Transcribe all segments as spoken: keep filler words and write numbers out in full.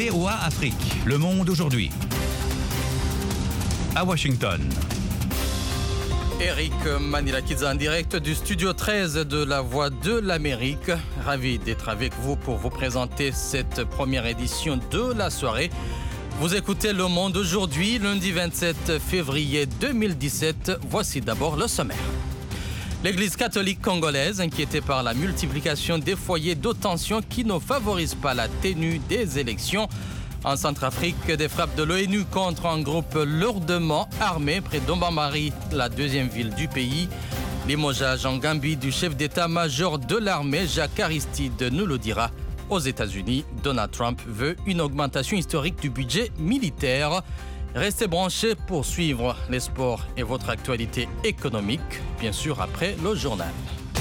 V O A Afrique, Le Monde aujourd'hui. À Washington. Eric Manilakidze en direct du studio treize de la Voix de l'Amérique. Ravi d'être avec vous pour vous présenter cette première édition de la soirée. Vous écoutez Le Monde aujourd'hui, lundi vingt-sept février deux mille dix-sept. Voici d'abord le sommaire. L'Église catholique congolaise, inquiétée par la multiplication des foyers de tension qui ne favorisent pas la tenue des élections. En Centrafrique, des frappes de l'ONU contre un groupe lourdement armé près d'Ombambari, la deuxième ville du pays. Limogeage en Gambie du chef d'état-major de l'armée, Jacques Aristide, nous le dira. Aux États-Unis, Donald Trump veut une augmentation historique du budget militaire. Restez branchés pour suivre les sports et votre actualité économique, bien sûr après le journal.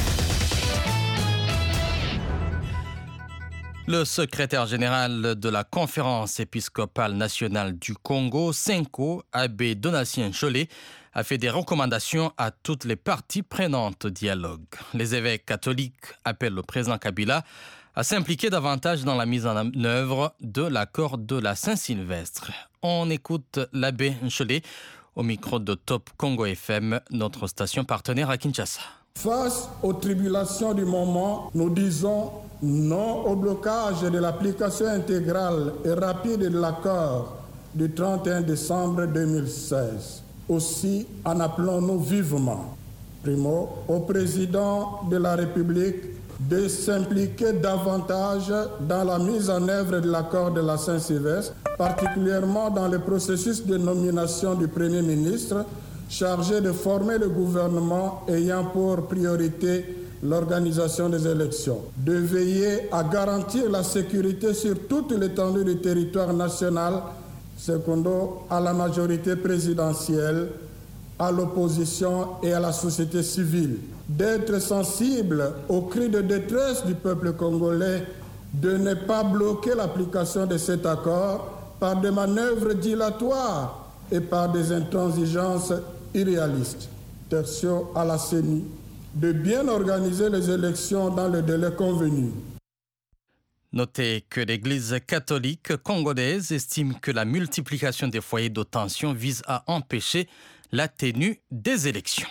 Le secrétaire général de la Conférence épiscopale nationale du Congo, Senko, abbé Donatien Cholet, a fait des recommandations à toutes les parties prenantes au dialogue. Les évêques catholiques appellent le président Kabila à s'impliquer davantage dans la mise en œuvre de l'accord de la Saint-Sylvestre. On écoute l'abbé Cholet au micro de Top Congo F M, notre station partenaire à Kinshasa. Face aux tribulations du moment, nous disons non au blocage de l'application intégrale et rapide de l'accord du trente et un décembre deux mille seize. Aussi en appelons-nous vivement, primo, au président de la République de s'impliquer davantage dans la mise en œuvre de l'accord de la Saint-Sylvestre, particulièrement dans le processus de nomination du Premier ministre chargé de former le gouvernement ayant pour priorité l'organisation des élections, de veiller à garantir la sécurité sur toute l'étendue du territoire national, secondo à la majorité présidentielle, à l'opposition et à la société civile, d'être sensible aux cris de détresse du peuple congolais, de ne pas bloquer l'application de cet accord par des manœuvres dilatoires et par des intransigeances irréalistes. Tertio à la C E N I, de bien organiser les élections dans le délai convenu. Notez que l'Église catholique congolaise estime que la multiplication des foyers de tension vise à empêcher la tenue des élections.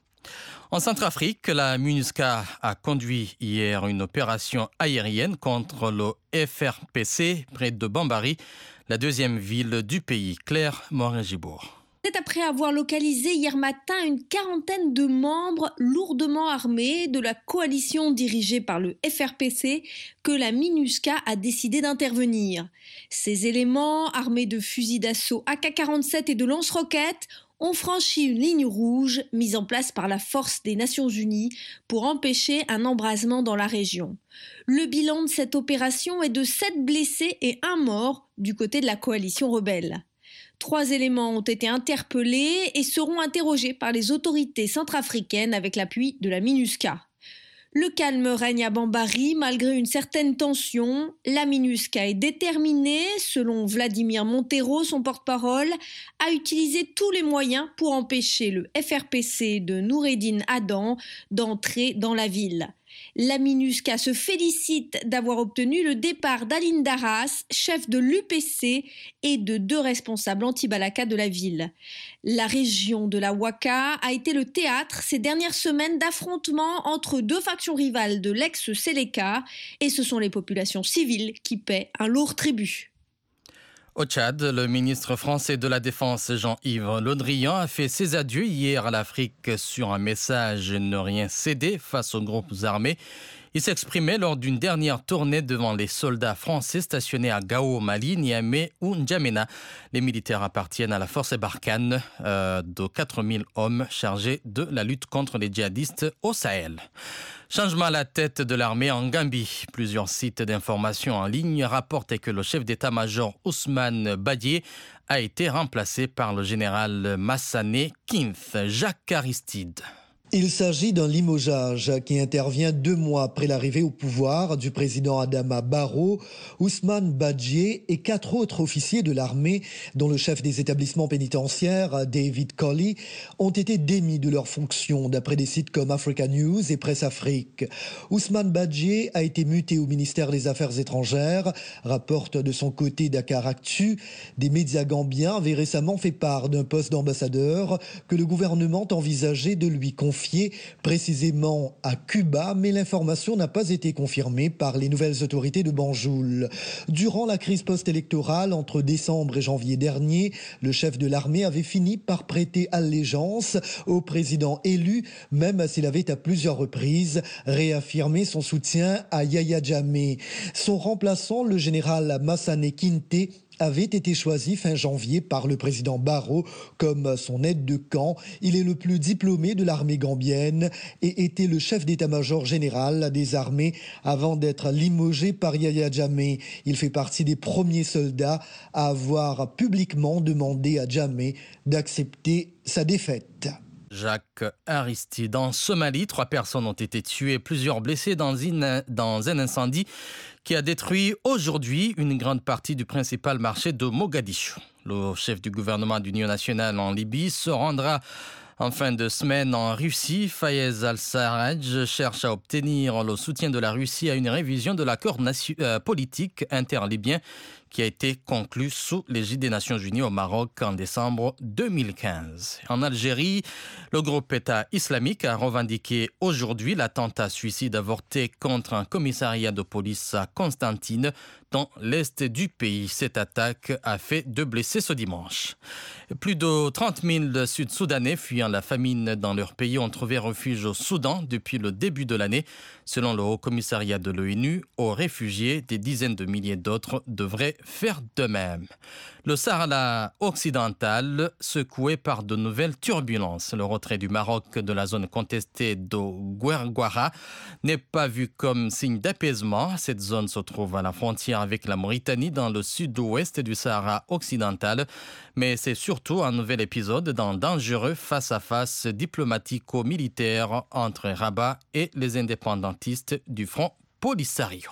En Centrafrique, la MINUSCA a conduit hier une opération aérienne contre le F R P C près de Bambari, la deuxième ville du pays. Claire Morin-Gibour. C'est après avoir localisé hier matin une quarantaine de membres lourdement armés de la coalition dirigée par le F R P C que la MINUSCA a décidé d'intervenir. Ces éléments, armés de fusils d'assaut A K quarante-sept et de lance-roquettes, ont franchi une ligne rouge mise en place par la force des Nations Unies pour empêcher un embrasement dans la région. Le bilan de cette opération est de sept blessés et un mort du côté de la coalition rebelle. Trois éléments ont été interpellés et seront interrogés par les autorités centrafricaines avec l'appui de la MINUSCA. Le calme règne à Bambari malgré une certaine tension. La MINUSCA est déterminée, selon Vladimir Montero, son porte-parole, à utiliser tous les moyens pour empêcher le F R P C de Noureddin Adam d'entrer dans la ville. La MINUSCA se félicite d'avoir obtenu le départ d'Aline Darras, chef de l'U P C, et de deux responsables anti-Balaka de la ville. La région de la Ouaka a été le théâtre ces dernières semaines d'affrontements entre deux factions rivales de l'ex-Séléka, et ce sont les populations civiles qui paient un lourd tribut. Au Tchad, le ministre français de la Défense Jean-Yves Le Drian a fait ses adieux hier à l'Afrique sur un message « Ne rien céder » face aux groupes armés. Il s'exprimait lors d'une dernière tournée devant les soldats français stationnés à Gao, Mali, Niamey ou N'Djamena. Les militaires appartiennent à la force Barkhane euh, de quatre mille hommes chargés de la lutte contre les djihadistes au Sahel. Changement à la tête de l'armée en Gambie. Plusieurs sites d'information en ligne rapportent que le chef d'état-major Ousmane Badié a été remplacé par le général Massané Kinth. Jacques Aristide. Il s'agit d'un limogeage qui intervient deux mois après l'arrivée au pouvoir du président Adama Barrow. Ousmane Badjie et quatre autres officiers de l'armée, dont le chef des établissements pénitentiaires, David Colley, ont été démis de leurs fonctions, d'après des sites comme Africa News et Presse Afrique. Ousmane Badjie a été muté au ministère des Affaires étrangères, rapporte de son côté Dakaractu. Des médias gambiens avaient récemment fait part d'un poste d'ambassadeur que le gouvernement envisageait de lui confier précisément à Cuba, mais l'information n'a pas été confirmée par les nouvelles autorités de Banjul. Durant la crise post-électorale, entre décembre et janvier dernier, le chef de l'armée avait fini par prêter allégeance au président élu, même s'il avait à plusieurs reprises réaffirmé son soutien à Yahya Jammeh. Son remplaçant, le général Massane Kinte, avait été choisi fin janvier par le président Barrow comme son aide de camp. Il est le plus diplômé de l'armée gambienne et était le chef d'état-major général des armées avant d'être limogé par Yahya Jammeh. Il fait partie des premiers soldats à avoir publiquement demandé à Jammeh d'accepter sa défaite. Jacques Aristide. En Somalie, trois personnes ont été tuées, plusieurs blessées dans, une, dans un incendie qui a détruit aujourd'hui une grande partie du principal marché de Mogadiscio. Le chef du gouvernement d'union nationale en Libye se rendra en fin de semaine en Russie. Fayez al-Sarraj cherche à obtenir le soutien de la Russie à une révision de l'accord nation- euh, politique interlibyen qui a été conclu sous l'égide des Nations Unies au Maroc en décembre deux mille quinze. En Algérie, le groupe État islamique a revendiqué aujourd'hui l'attentat suicide avorté contre un commissariat de police à Constantine, dans l'est du pays. Cette attaque a fait deux blessés ce dimanche. Plus de trente mille Sud-Soudanais fuyant la famine dans leur pays ont trouvé refuge au Soudan depuis le début de l'année. Selon le Haut-Commissariat de l'ONU aux réfugiés, des dizaines de milliers d'autres devraient faire de même. Le Sahara occidental secoué par de nouvelles turbulences. Le retrait du Maroc de la zone contestée de Guerguara n'est pas vu comme signe d'apaisement. Cette zone se trouve à la frontière avec la Mauritanie dans le sud-ouest du Sahara occidental. Mais c'est surtout un nouvel épisode d'un dangereux face-à-face diplomatico-militaire entre Rabat et les indépendantistes du Front Polisario.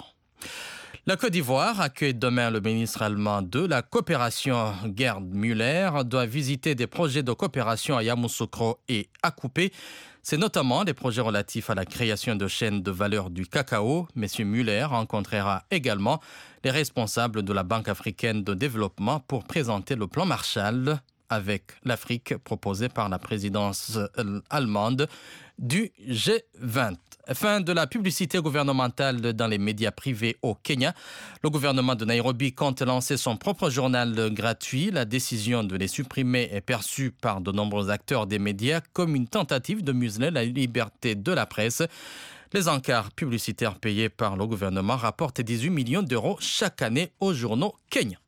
La Côte d'Ivoire accueille demain le ministre allemand de la coopération, Gerd Müller, doit visiter des projets de coopération à Yamoussoukro et à Coupé. C'est notamment des projets relatifs à la création de chaînes de valeur du cacao. M. Müller rencontrera également les responsables de la Banque africaine de développement pour présenter le plan Marshall avec l'Afrique proposé par la présidence allemande du G vingt. Fin de la publicité gouvernementale dans les médias privés au Kenya. Le gouvernement de Nairobi compte lancer son propre journal gratuit. La décision de les supprimer est perçue par de nombreux acteurs des médias comme une tentative de museler la liberté de la presse. Les encarts publicitaires payés par le gouvernement rapportent dix-huit millions d'euros chaque année aux journaux kenyans.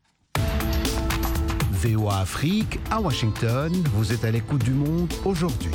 V O A Afrique, à Washington, vous êtes à l'écoute du monde aujourd'hui.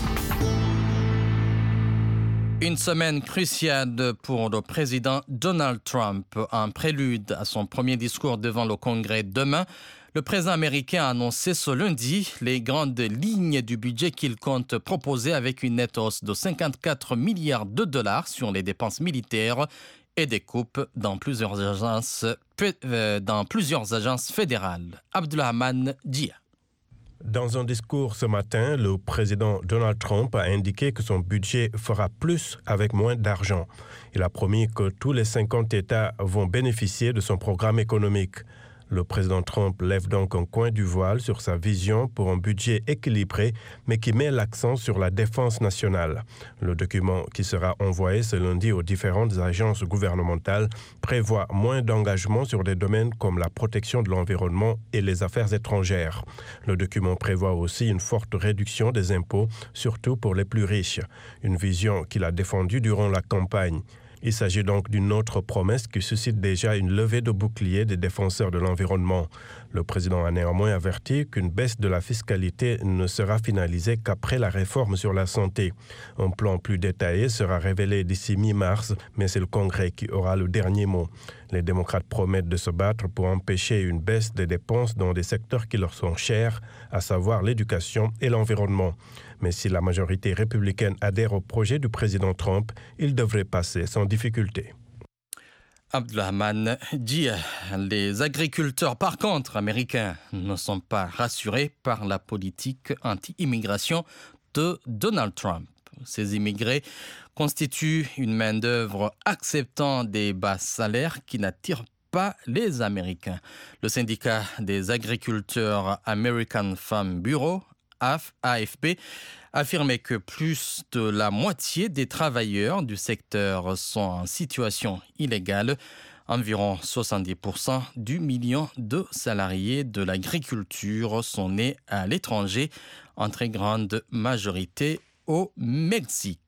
Une semaine cruciale pour le président Donald Trump. En prélude à son premier discours devant le Congrès demain, le président américain a annoncé ce lundi les grandes lignes du budget qu'il compte proposer avec une nette hausse de cinquante-quatre milliards de dollars sur les dépenses militaires et des coupes dans plusieurs agences, dans plusieurs agences fédérales. Abdulrahman Dia. Dans un discours ce matin, le président Donald Trump a indiqué que son budget fera plus avec moins d'argent. Il a promis que tous les cinquante États vont bénéficier de son programme économique. Le président Trump lève donc un coin du voile sur sa vision pour un budget équilibré, mais qui met l'accent sur la défense nationale. Le document qui sera envoyé ce lundi aux différentes agences gouvernementales prévoit moins d'engagement sur des domaines comme la protection de l'environnement et les affaires étrangères. Le document prévoit aussi une forte réduction des impôts, surtout pour les plus riches, une vision qu'il a défendue durant la campagne. Il s'agit donc d'une autre promesse qui suscite déjà une levée de bouclier des défenseurs de l'environnement. Le président a néanmoins averti qu'une baisse de la fiscalité ne sera finalisée qu'après la réforme sur la santé. Un plan plus détaillé sera révélé d'ici mi-mars, mais c'est le Congrès qui aura le dernier mot. Les démocrates promettent de se battre pour empêcher une baisse des dépenses dans des secteurs qui leur sont chers, à savoir l'éducation et l'environnement. Mais si la majorité républicaine adhère au projet du président Trump, il devrait passer sans difficulté. Abdelrahman dit les agriculteurs, par contre, américains, ne sont pas rassurés par la politique anti-immigration de Donald Trump. Ces immigrés constituent une main-d'œuvre acceptant des bas salaires qui n'attirent pas les Américains. Le syndicat des agriculteurs American Farm Bureau, A F B, affirmait que plus de la moitié des travailleurs du secteur sont en situation illégale. Environ soixante-dix pour cent du million de salariés de l'agriculture sont nés à l'étranger, en très grande majorité au Mexique.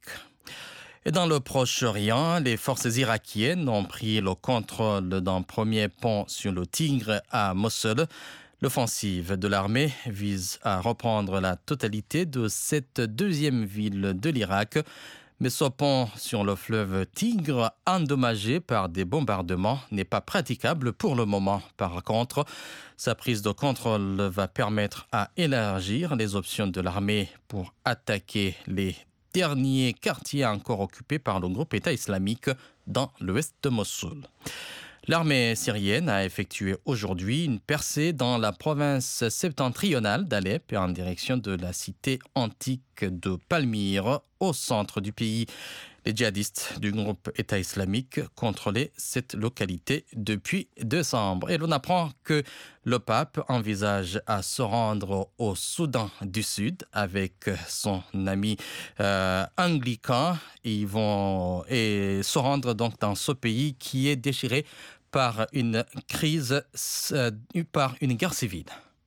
Et dans le Proche-Orient, les forces irakiennes ont pris le contrôle d'un premier pont sur le Tigre à Mossoul. L'offensive de l'armée vise à reprendre la totalité de cette deuxième ville de l'Irak. Mais ce pont sur le fleuve Tigre, endommagé par des bombardements, n'est pas praticable pour le moment. Par contre, sa prise de contrôle va permettre à élargir les options de l'armée pour attaquer les derniers quartiers encore occupés par le groupe État islamique dans l'ouest de Mossoul. L'armée syrienne a effectué aujourd'hui une percée dans la province septentrionale d'Alep en direction de la cité antique de Palmyre, au centre du pays. Les djihadistes du groupe État islamique contrôlaient cette localité depuis décembre. Et l'on apprend que le pape envisage à se rendre au Soudan du Sud avec son ami euh, anglican. Ils vont et se rendre donc dans ce pays qui est déchiré par une crise, euh, par une guerre civile.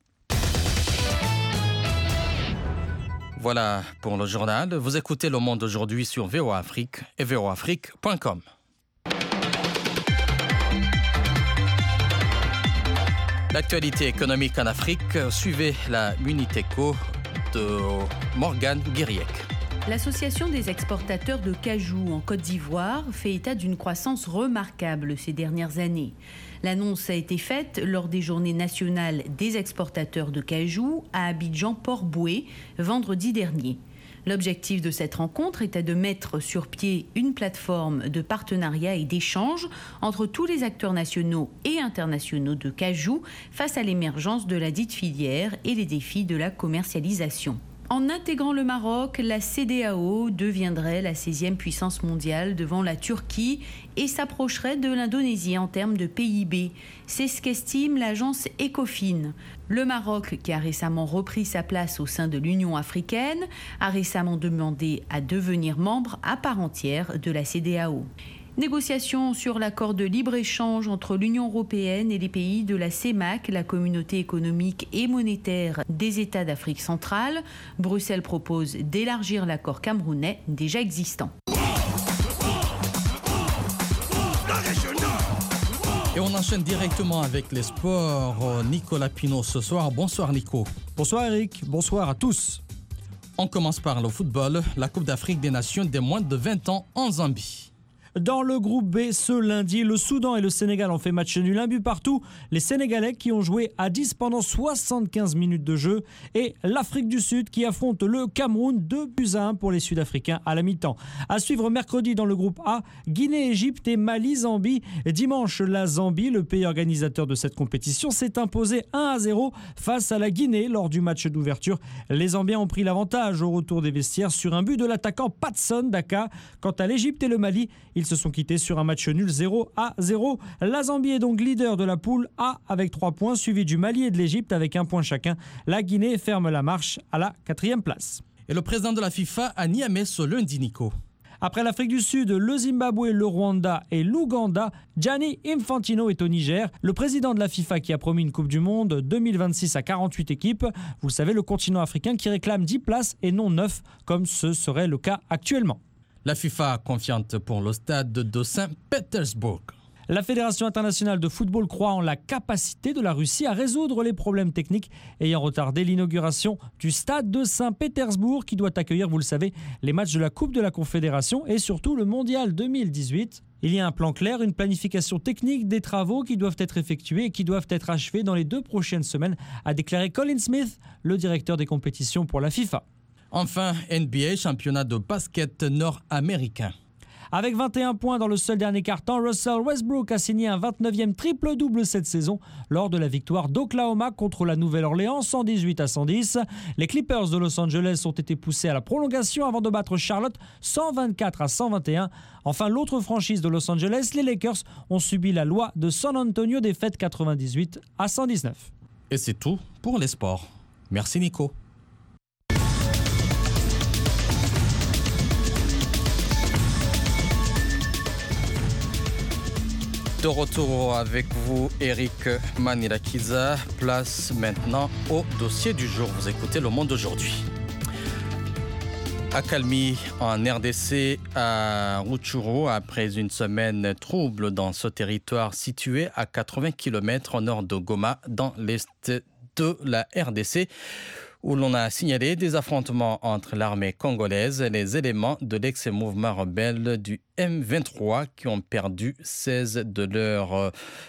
Voilà pour le journal. Vous écoutez Le Monde aujourd'hui sur V O A Afrique et v o afrique point com. L'actualité économique en Afrique, suivez la Muniteco de Morgane Guiriec. L'Association des exportateurs de cajou en Côte d'Ivoire fait état d'une croissance remarquable ces dernières années. L'annonce a été faite lors des journées nationales des exportateurs de cajou à Abidjan-Port-Boué, vendredi dernier. L'objectif de cette rencontre était de mettre sur pied une plateforme de partenariat et d'échange entre tous les acteurs nationaux et internationaux de cajou face à l'émergence de la dite filière et les défis de la commercialisation. En intégrant le Maroc, la C E D A O deviendrait la seizième puissance mondiale devant la Turquie et s'approcherait de l'Indonésie en termes de P I B. C'est ce qu'estime l'agence Ecofin. Le Maroc, qui a récemment repris sa place au sein de l'Union africaine, a récemment demandé à devenir membre à part entière de la C E D A O. Négociations sur l'accord de libre-échange entre l'Union européenne et les pays de la C E M A C, la communauté économique et monétaire des États d'Afrique centrale. Bruxelles propose d'élargir l'accord camerounais déjà existant. Et on enchaîne directement avec les sports. Nicolas Pinault ce soir. Bonsoir Nico. Bonsoir Eric, bonsoir à tous. On commence par le football. La Coupe d'Afrique des Nations des moins de vingt ans en Zambie. Dans le groupe B, ce lundi, le Soudan et le Sénégal ont fait match nul, un but partout. Les Sénégalais qui ont joué à dix pendant soixante-quinze minutes de jeu et l'Afrique du Sud qui affronte le Cameroun, deux buts à un pour les Sud-Africains à la mi-temps. À suivre mercredi dans le groupe A, Guinée-Égypte et Mali-Zambie. Dimanche, la Zambie, le pays organisateur de cette compétition, s'est imposé un à zéro face à la Guinée lors du match d'ouverture. Les Zambiens ont pris l'avantage au retour des vestiaires sur un but de l'attaquant Patson Daka. Quant à l'Égypte et le Mali, ils se sont quittés sur un match nul zéro à zéro. La Zambie est donc leader de la poule A avec trois points, suivi du Mali et de l'Égypte avec un point chacun. La Guinée ferme la marche à la quatrième place. Et le président de la FIFA à Niamey ce lundi, Nico. Après l'Afrique du Sud, le Zimbabwe, le Rwanda et l'Ouganda, Gianni Infantino est au Niger. Le président de la FIFA qui a promis une Coupe du Monde deux mille vingt-six à quarante-huit équipes. Vous le savez, le continent africain qui réclame dix places et non neuf, comme ce serait le cas actuellement. La FIFA confiante pour le stade de Saint-Pétersbourg. La Fédération internationale de football croit en la capacité de la Russie à résoudre les problèmes techniques ayant retardé l'inauguration du stade de Saint-Pétersbourg qui doit accueillir, vous le savez, les matchs de la Coupe de la Confédération et surtout le Mondial deux mille dix-huit. Il y a un plan clair, une planification technique des travaux qui doivent être effectués et qui doivent être achevés dans les deux prochaines semaines, a déclaré Colin Smith, le directeur des compétitions pour la FIFA. Enfin, N B A, championnat de basket nord-américain. Avec vingt et un points dans le seul dernier quart-temps, Russell Westbrook a signé un vingt-neuvième triple-double cette saison lors de la victoire d'Oklahoma contre la Nouvelle-Orléans, cent dix-huit à cent dix. Les Clippers de Los Angeles ont été poussés à la prolongation avant de battre Charlotte cent vingt-quatre à cent vingt et un. Enfin, l'autre franchise de Los Angeles, les Lakers, ont subi la loi de San Antonio, défaite quatre-vingt-dix-huit à cent dix-neuf. Et c'est tout pour les sports. Merci Nico. De retour avec vous, Eric Manilakiza. Place maintenant au dossier du jour. Vous écoutez Le Monde aujourd'hui. Accalmie en R D C à Rutshuru après une semaine trouble dans ce territoire situé à quatre-vingts kilomètres au nord de Goma, dans l'est de la R D C, où l'on a signalé des affrontements entre l'armée congolaise et les éléments de l'ex-mouvement rebelle du M vingt-trois qui ont perdu seize de leurs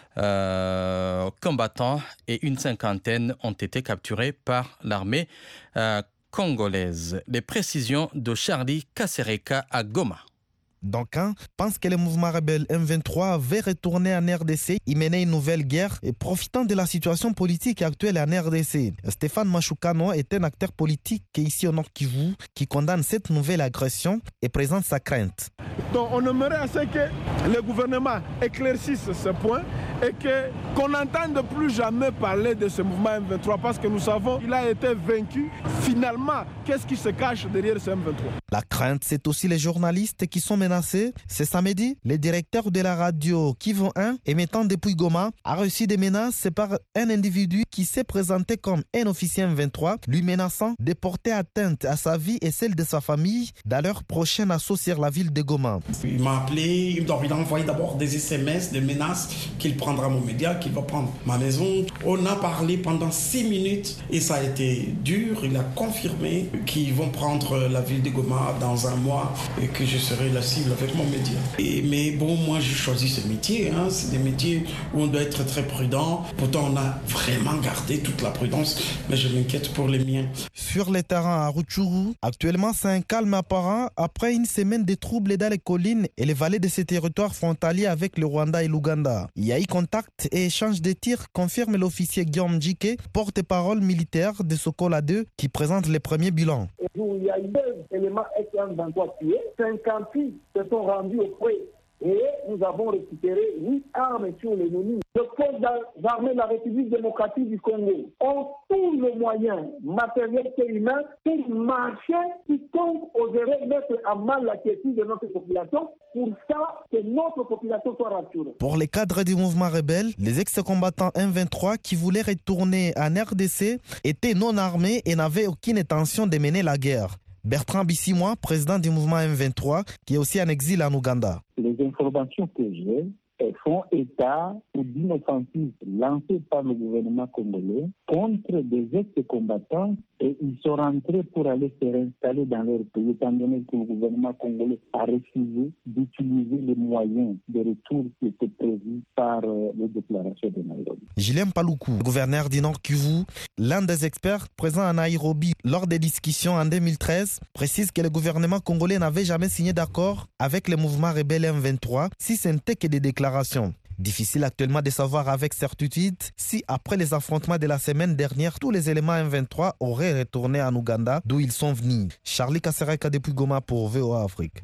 euh, combattants et une cinquantaine ont été capturés par l'armée euh, congolaise. Les précisions de Charlie Kasereka à Goma. D'aucuns pensent que le mouvement rebelle M vingt-trois va retourner en R D C, y mener une nouvelle guerre et profitant de la situation politique actuelle en R D C. Stéphane Machukano est un acteur politique ici au Nord Kivu qui condamne cette nouvelle agression et présente sa crainte. Donc on aimerait à ce que le gouvernement éclaircisse ce point et que, qu'on n'entende plus jamais parler de ce mouvement M vingt-trois parce que nous savons qu'il a été vaincu. Finalement, qu'est-ce qui se cache derrière ce M vingt-trois? La crainte, c'est aussi les journalistes qui sont menacés. Ce samedi, le directeur de la radio Kivu un, émettant depuis Goma, a reçu des menaces par un individu qui s'est présenté comme un officier M vingt-trois, lui menaçant de porter atteinte à sa vie et celle de sa famille dans leur prochain assaut sur la ville de Goma. Il m'a appelé, il a envoyé d'abord des S M S, des menaces qu'il prendra mon média, qu'il va prendre ma maison. On a parlé pendant six minutes et ça a été dur. Il a confirmé qu'ils vont prendre la ville de Goma dans un mois et que je serai la cible avec mon média. Et, mais bon, moi j'ai choisi ce métier. Hein. C'est des métiers où on doit être très prudent. Pourtant, on a vraiment gardé toute la prudence, mais je m'inquiète pour les miens. Sur les terrains à Rutshuru, actuellement, c'est un calme apparent après une semaine de troubles dans les collines et les vallées de ces territoires frontaliers avec le Rwanda et l'Ouganda. Il y a eu contact et échange de tirs, confirme l'officier Guillaume Djike, porte-parole militaire de Sokola deux, qui présente les premiers bilans. Il y a eu deux éléments M vingt-trois tués, cinquante-six se sont rendus auprès et nous avons récupéré huit armes sur l'ennemi. Les forces armées de la République démocratique du Congo ont tous les moyens matériels et humains pour marcher quiconque oserait mettre à mal la quiétude de notre population, pour ça que notre population soit rassurée. Pour les cadres du mouvement rebelle, les ex-combattants M vingt-trois qui voulaient retourner en R D C étaient non armés et n'avaient aucune intention de mener la guerre. Bertrand Bissimois, président du mouvement M vingt-trois, qui est aussi en exil en Ouganda. Les informations que j'ai font état d'une offensive lancée par le gouvernement congolais contre des ex-combattants et ils sont rentrés pour aller se réinstaller dans leur pays, étant donné que le gouvernement congolais a refusé d'utiliser les moyens de retour qui étaient prévus par euh, les déclarations de Nairobi. Julien Paluku, gouverneur du Nord Kivu, l'un des experts présents à Nairobi lors des discussions en deux mille treize, précise que le gouvernement congolais n'avait jamais signé d'accord avec le mouvement rebelle M vingt-trois, si ce n'était que des déclarations. Difficile actuellement de savoir avec certitude si, après les affrontements de la semaine dernière, tous les éléments M vingt-trois auraient retourné en Ouganda, d'où ils sont venus. Charlie Kasereka depuis Goma pour V O A Afrique.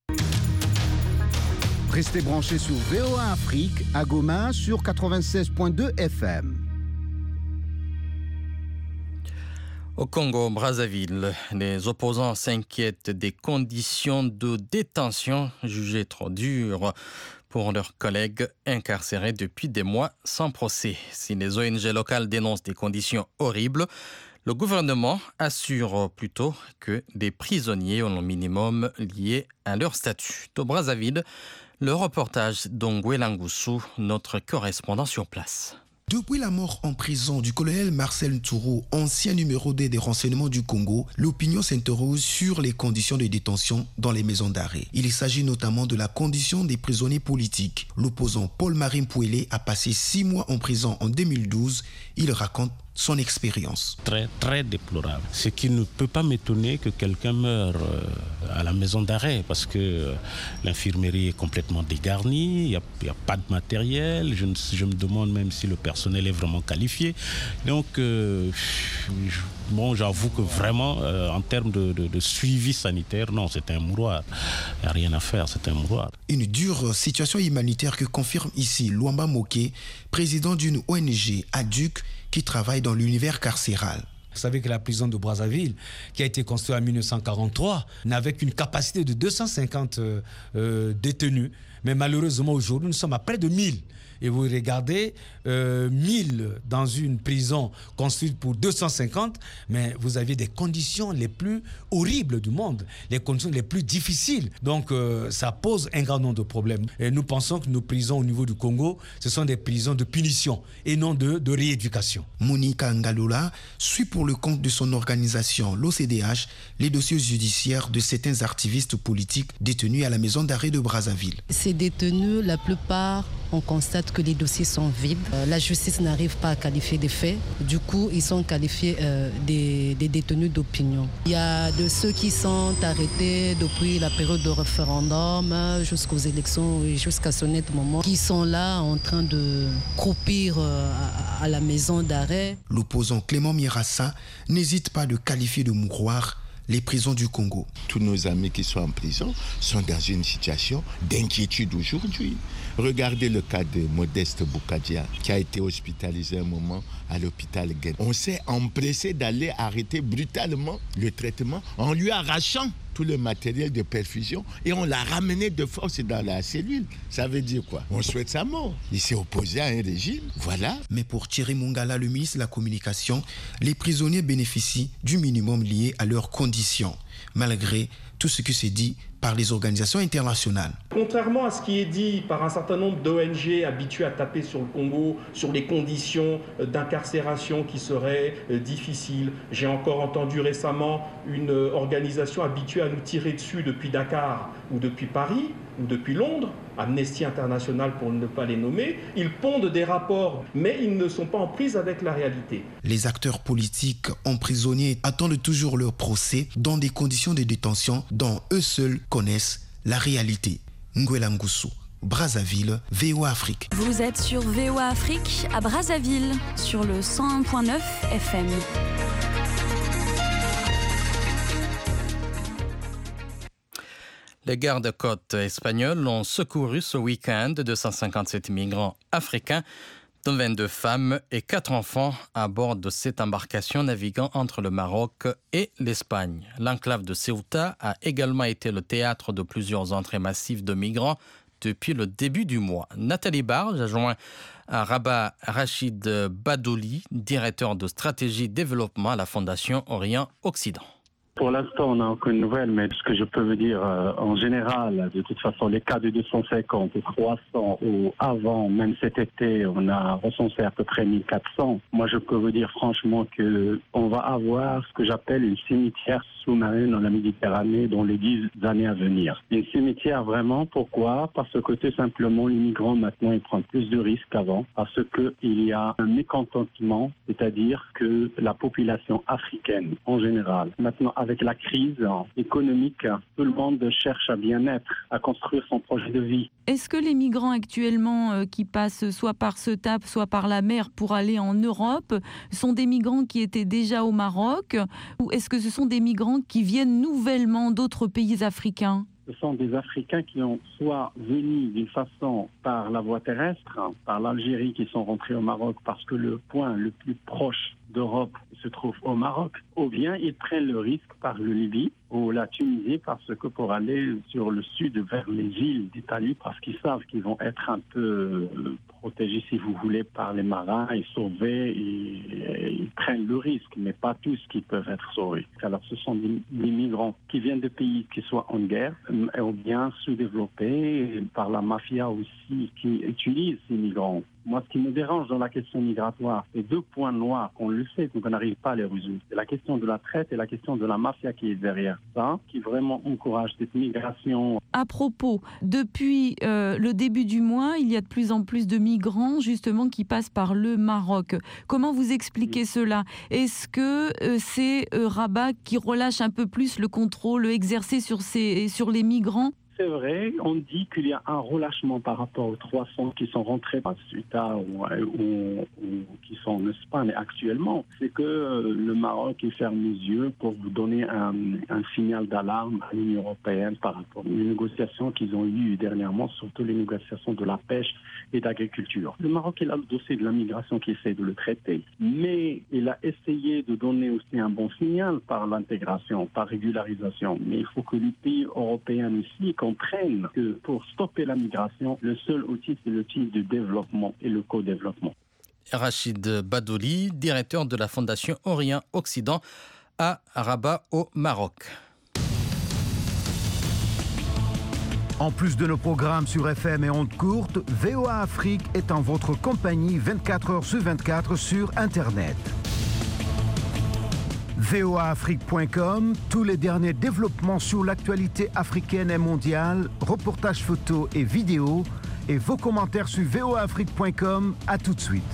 Restez branchés sur V O A Afrique à Goma sur quatre-vingt-seize virgule deux F M. Au Congo-Brazzaville, les opposants s'inquiètent des conditions de détention jugées trop dures pour leurs collègues incarcérés depuis des mois sans procès. Si les O N G locales dénoncent des conditions horribles, le gouvernement assure plutôt que les prisonniers ont le minimum lié à leur statut. Au Brazzaville, le reportage d'Ongwe Langusu, notre correspondant sur place. Depuis la mort en prison du colonel Marcel Ntourou, ancien numéro deux des renseignements du Congo, l'opinion s'interroge sur les conditions de détention dans les maisons d'arrêt. Il s'agit notamment de la condition des prisonniers politiques. L'opposant Paul-Marie Mpouélé a passé six mois en prison en deux mille douze. Il raconte son expérience. Très, très déplorable. Ce qui ne peut pas m'étonner que quelqu'un meure à la maison d'arrêt parce que l'infirmerie est complètement dégarnie, il n'y a, a pas de matériel, je, ne, je me demande même si le personnel est vraiment qualifié. Donc, euh, je, bon, j'avoue que vraiment, euh, en termes de, de, de suivi sanitaire, non, c'est un mouroir. Il n'y a rien à faire, c'est un mouroir. Une dure situation humanitaire que confirme ici Luamba Moké, président d'une O N G, Aduc, qui travaille dans l'univers carcéral. Vous savez que la prison de Brazzaville, qui a été construite en mille neuf cent quarante-trois, n'avait qu'une capacité de deux cent cinquante euh, euh, détenus. Mais malheureusement, aujourd'hui, nous sommes à près de mille. Et vous regardez, euh, mille dans une prison construite pour deux cent cinquante, mais vous aviez des conditions les plus horribles du monde, les conditions les plus difficiles. Donc euh, ça pose un grand nombre de problèmes. Et nous pensons que nos prisons au niveau du Congo, ce sont des prisons de punition et non de, de rééducation. Monica Ngalola suit pour le compte de son organisation, l'O C D H, les dossiers judiciaires de certains activistes politiques détenus à la maison d'arrêt de Brazzaville. Ces détenus, la plupart, on constate que les dossiers sont vides. Euh, la justice n'arrive pas à qualifier des faits. Du coup, ils sont qualifiés euh, des, des détenus d'opinion. Il y a de ceux qui sont arrêtés depuis la période de référendum jusqu'aux élections et jusqu'à ce net moment, qui sont là en train de croupir euh, à, à la maison d'arrêt. L'opposant Clément Mirassa n'hésite pas de qualifier de mouroir les prisons du Congo. Tous nos amis qui sont en prison sont dans une situation d'inquiétude aujourd'hui. Regardez le cas de Modeste Boukadia, qui a été hospitalisé un moment à l'hôpital Guédé. On s'est empressé d'aller arrêter brutalement le traitement en lui arrachant tout le matériel de perfusion et on l'a ramené de force dans la cellule. Ça veut dire quoi? On souhaite sa mort. Il s'est opposé à un régime. Voilà. Mais pour Thierry Mongala, le ministre de la Communication, les prisonniers bénéficient du minimum lié à leurs conditions, malgré tout ce qui s'est dit par les organisations internationales. Contrairement à ce qui est dit par un certain nombre d'O N G habitués à taper sur le Congo, sur les conditions d'incarcération qui seraient difficiles, j'ai encore entendu récemment une organisation habituée à nous tirer dessus depuis Dakar ou depuis Paris ou depuis Londres, Amnesty International pour ne pas les nommer, ils pondent des rapports, mais ils ne sont pas en prise avec la réalité. Les acteurs politiques emprisonnés attendent toujours leur procès dans des conditions de détention dont eux seuls connaissent la réalité. Nguela Ngusu, Brazzaville, V O A Afrique. Vous êtes sur V O A Afrique à Brazzaville, sur le cent un virgule neuf F M. Les gardes-côtes espagnols ont secouru ce week-end deux cent cinquante-sept migrants africains, dont vingt-deux femmes et quatre enfants à bord de cette embarcation naviguant entre le Maroc et l'Espagne. L'enclave de Ceuta a également été le théâtre de plusieurs entrées massives de migrants depuis le début du mois. Nathalie Barge a joint à Rabat Rachid Badouli, directeur de stratégie développement à la Fondation Orient-Occident. Pour l'instant, on n'a aucune nouvelle, mais ce que je peux vous dire, euh, en général, de toute façon, les cas de deux cent cinquante et trois cents, ou avant, même cet été, on a recensé à peu près mille quatre cents. Moi, je peux vous dire franchement qu'on va avoir ce que j'appelle une cimetière sous-marine dans la Méditerranée dans les dix années à venir. Une cimetière vraiment, pourquoi? Parce que tout simplement, les migrants maintenant, ils prennent plus de risques qu'avant, parce qu'il y a un mécontentement, c'est-à-dire que la population africaine, en général, maintenant, avec la crise économique, tout le monde cherche à bien être, à construire son projet de vie. Est-ce que les migrants actuellement euh, qui passent soit par Ceuta, soit par la mer pour aller en Europe, sont des migrants qui étaient déjà au Maroc, ou est-ce que ce sont des migrants qui viennent nouvellement d'autres pays africains ? Ce sont des Africains qui ont soit venus d'une façon par la voie terrestre, par l'Algérie, qui sont rentrés au Maroc parce que le point le plus proche d'Europe se trouve au Maroc, ou bien ils prennent le risque par le Libye ou la Tunisie parce que pour aller sur le sud vers les îles d'Italie, parce qu'ils savent qu'ils vont être un peu protégés, si vous voulez, par les marins et sauvés, et ils prennent le risque, mais pas tous qui peuvent être sauvés. Alors ce sont des, des migrants qui viennent de pays qui soient en guerre, ou bien sous-développés par la mafia aussi, qui utilise ces migrants Moi, ce qui me dérange dans la question migratoire, c'est deux points noirs qu'on le sait, qu'on n'arrive pas à les résoudre. C'est la question de la traite et la question de la mafia qui est derrière ça, qui vraiment encourage cette migration. À propos, depuis euh, le début du mois, il y a de plus en plus de migrants justement qui passent par le Maroc. Comment vous expliquez oui. cela ? Est-ce que euh, c'est euh, Rabat qui relâche un peu plus le contrôle exercé sur, ces, sur les migrants ? C'est vrai, on dit qu'il y a un relâchement par rapport aux trois cents qui sont rentrés par Ceuta ou, ou, ou qui sont en Espagne actuellement. C'est que le Maroc il ferme les yeux pour vous donner un, un signal d'alarme à l'Union européenne par rapport aux négociations qu'ils ont eues dernièrement, surtout les négociations de la pêche et d'agriculture. Le Maroc il a le dossier de la migration qui essaie de le traiter, mais il a essayé de donner aussi un bon signal par l'intégration, par régularisation. Mais il faut que les pays européens ici comprennent que pour stopper la migration, le seul outil, c'est l'outil de développement et le co-développement. Rachid Badouli, directeur de la Fondation Orient-Occident à Rabat au Maroc. En plus de nos programmes sur F M et ondes courtes, V O A Afrique est en votre compagnie vingt-quatre heures sur vingt-quatre sur Internet. V O A Afrique point com, tous les derniers développements sur l'actualité africaine et mondiale, reportages photos et vidéos, et vos commentaires sur V O A Afrique point com. À tout de suite.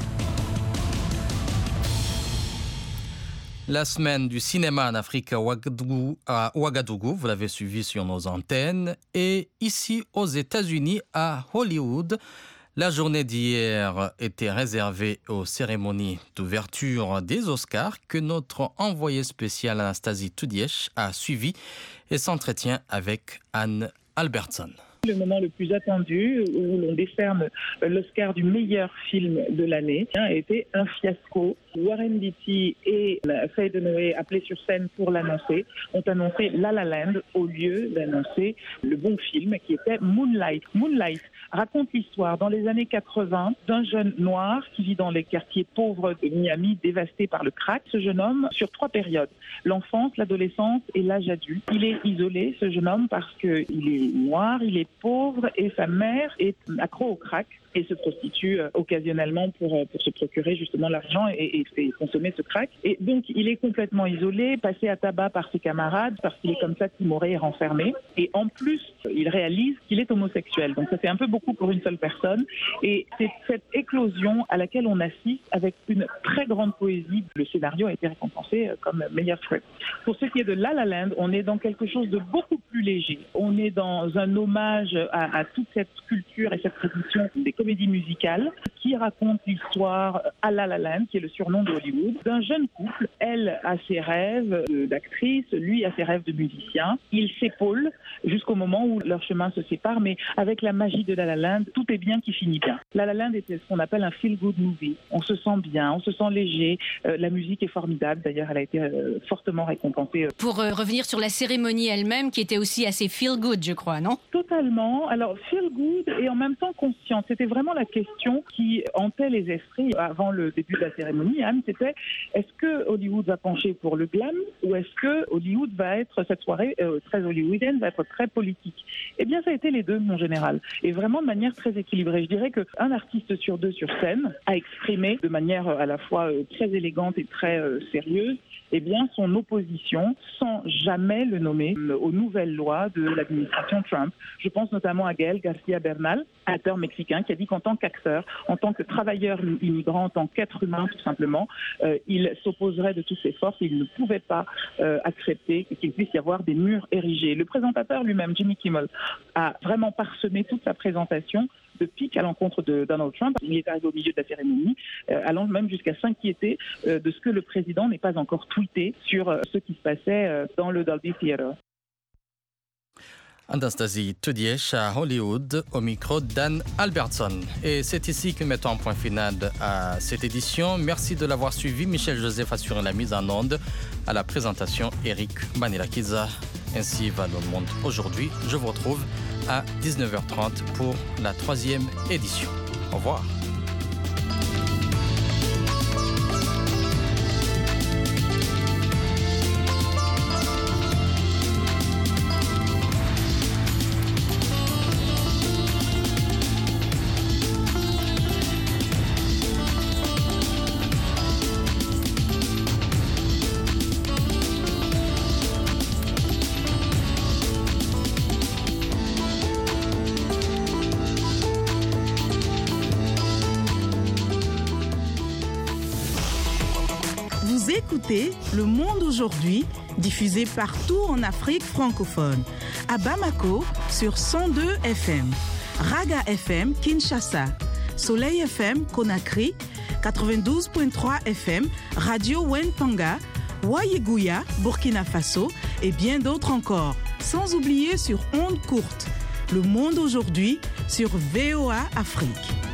La semaine du cinéma en Afrique à Ouagadougou, à Ouagadougou, vous l'avez suivi sur nos antennes, et ici aux États-Unis, à Hollywood, la journée d'hier était réservée aux cérémonies d'ouverture des Oscars que notre envoyé spécial Anastasie Tudièche a suivi et s'entretient avec Anne Albertson. Le moment le plus attendu où l'on décerne l'Oscar du meilleur film de l'année a été un fiasco. Warren Beatty et Faye Dunaway, appelés sur scène pour l'annoncer, ont annoncé La La Land au lieu d'annoncer le bon film qui était Moonlight. Moonlight raconte l'histoire dans les années quatre-vingts d'un jeune noir qui vit dans les quartiers pauvres de Miami dévastés par le crack. Ce jeune homme sur trois périodes, l'enfance, l'adolescence et l'âge adulte. Il est isolé, ce jeune homme, parce qu'il est noir, il est pauvre et sa mère est accro au crack et se prostitue euh, occasionnellement pour, euh, pour se procurer justement l'argent et, et, et consommer ce crack. Et donc il est complètement isolé, passé à tabac par ses camarades parce qu'il est comme ça timoré et renfermé. Et en plus, il réalise qu'il est homosexuel. Donc ça fait un peu beaucoup pour une seule personne. Et c'est cette éclosion à laquelle on assiste avec une très grande poésie. Le scénario a été récompensé comme meilleur script. Pour ce qui est de La La Land, on est dans quelque chose de beaucoup plus léger. On est dans un hommage à, à toute cette culture et cette tradition des comédie musicale qui raconte l'histoire à La La Land, qui est le surnom de Hollywood, d'un jeune couple. Elle a ses rêves d'actrice, lui a ses rêves de musicien. Ils s'épaulent jusqu'au moment où leurs chemins se séparent, mais avec la magie de La La Land, tout est bien qui finit bien. La La Land était ce qu'on appelle un feel-good movie. On se sent bien, on se sent léger. Euh, la musique est formidable. D'ailleurs, elle a été euh, fortement récompensée. Pour euh, revenir sur la cérémonie elle-même, qui était aussi assez feel-good, je crois, non ? Totalement. Alors, feel-good et en même temps consciente. C'était vraiment la question qui hantait les esprits avant le début de la cérémonie. Anne, c'était est-ce que Hollywood va pencher pour le glam ou est-ce que Hollywood va être, cette soirée euh, très hollywoodienne, va être très politique ? Eh bien, ça a été les deux, mon général. Et vraiment de manière très équilibrée. Je dirais qu'un artiste sur deux sur scène a exprimé de manière à la fois euh, très élégante et très euh, sérieuse eh bien, son opposition, sans jamais le nommer, aux nouvelles lois de l'administration Trump. Je pense notamment à Gaël Garcia Bernal, acteur mexicain, qui a dit qu'en tant qu'acteur, en tant que travailleur immigrant, en tant qu'être humain tout simplement, euh, il s'opposerait de toutes ses forces et il ne pouvait pas euh, accepter qu'il puisse y avoir des murs érigés. Le présentateur lui-même, Jimmy Kimmel, a vraiment parsemé toute sa présentation de pique à l'encontre de Donald Trump. Il est arrivé au milieu de la cérémonie, euh, allant même jusqu'à s'inquiéter euh, de ce que le président n'ait pas encore tweeté sur euh, ce qui se passait euh, dans le Dolby Theatre. Anastasie Tudièche à Hollywood, au micro d'Anne Albertson. Et c'est ici que nous mettons un point final à cette édition. Merci de l'avoir suivi. Michel Joseph assure la mise en onde. À la présentation, Eric Manilakiza. Ainsi va le monde aujourd'hui. Je vous retrouve à dix-neuf heures trente pour la troisième édition. Au revoir. Vous écoutez Le Monde aujourd'hui, diffusé partout en Afrique francophone. À Bamako, sur cent deux F M. Raga F M, Kinshasa. Soleil F M, Conakry. quatre-vingt-douze virgule trois F M, Radio Wentanga. Wayeguya, Burkina Faso. Et bien d'autres encore. Sans oublier sur ondes courtes. Le Monde aujourd'hui, sur V O A Afrique.